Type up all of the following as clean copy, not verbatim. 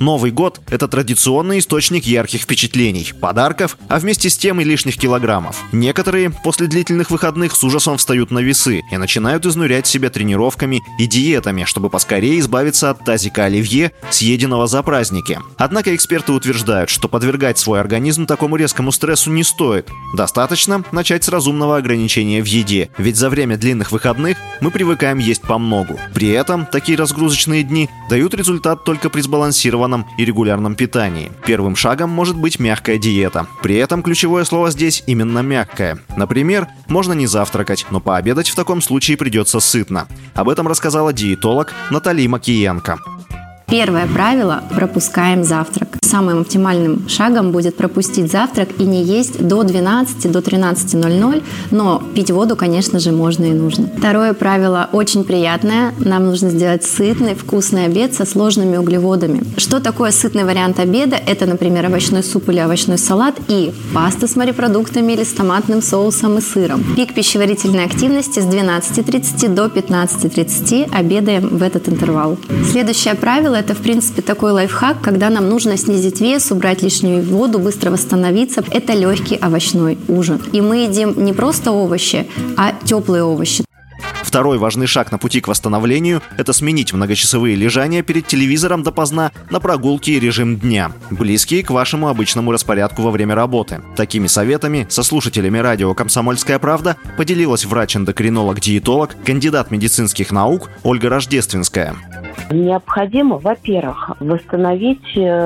Новый год – это традиционный источник ярких впечатлений, подарков, а вместе с тем и лишних килограммов. Некоторые после длительных выходных с ужасом встают на весы и начинают изнурять себя тренировками и диетами, чтобы поскорее избавиться от тазика оливье, съеденного за праздники. Однако эксперты утверждают, что подвергать свой организм такому резкому стрессу не стоит. Достаточно начать с разумного ограничения в еде, ведь за время длинных выходных мы привыкаем есть помногу. При этом такие разгрузочные дни дают результат только при сбалансированном и регулярном питании. Первым шагом может быть мягкая диета. При этом ключевое слово здесь именно мягкое. Например, можно не завтракать, но пообедать в таком случае придется сытно. Об этом рассказала диетолог Наталья Макиенко. Первое правило – пропускаем завтрак. Самым оптимальным шагом будет пропустить завтрак и не есть до 12, до 13:00, но пить воду, конечно же, можно и нужно. Второе правило очень приятное. Нам нужно сделать сытный, вкусный обед со сложными углеводами. Что такое сытный вариант обеда? Это, например, овощной суп или овощной салат и паста с морепродуктами или с томатным соусом и сыром. Пик пищеварительной активности с 12:30 до 15:30. Обедаем в этот интервал. Следующее правило – это, в принципе, такой лайфхак, когда нам нужно снизить вес, убрать лишнюю воду, быстро восстановиться. Это легкий овощной ужин. И мы едим не просто овощи, а теплые овощи. Второй важный шаг на пути к восстановлению – это сменить многочасовые лежания перед телевизором допоздна на прогулки и режим дня, близкие к вашему обычному распорядку во время работы. Такими советами со слушателями радио «Комсомольская правда» поделилась врач-эндокринолог-диетолог, кандидат медицинских наук Ольга Рождественская. Необходимо, во-первых, восстановить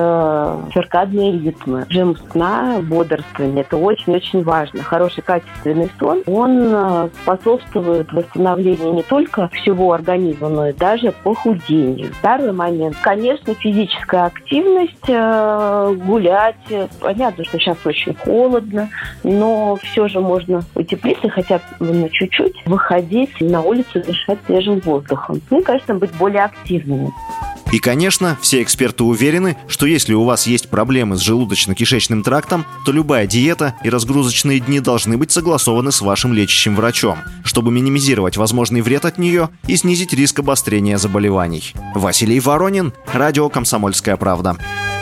циркадные ритмы. Режим сна, бодрствование – это очень-очень важно. Хороший качественный сон, он способствует восстановлению не только всего организма, но и даже похудению. Второй момент. Конечно, физическая активность, гулять. Понятно, что сейчас очень холодно, но все же можно утеплиться хотя бы на чуть-чуть, выходить на улицу, дышать свежим воздухом. Ну и, конечно, быть более активным. И, конечно, все эксперты уверены, что если у вас есть проблемы с желудочно-кишечным трактом, то любая диета и разгрузочные дни должны быть согласованы с вашим лечащим врачом, чтобы минимизировать возможный вред от нее и снизить риск обострения заболеваний. Василий Воронин, радио «Комсомольская правда».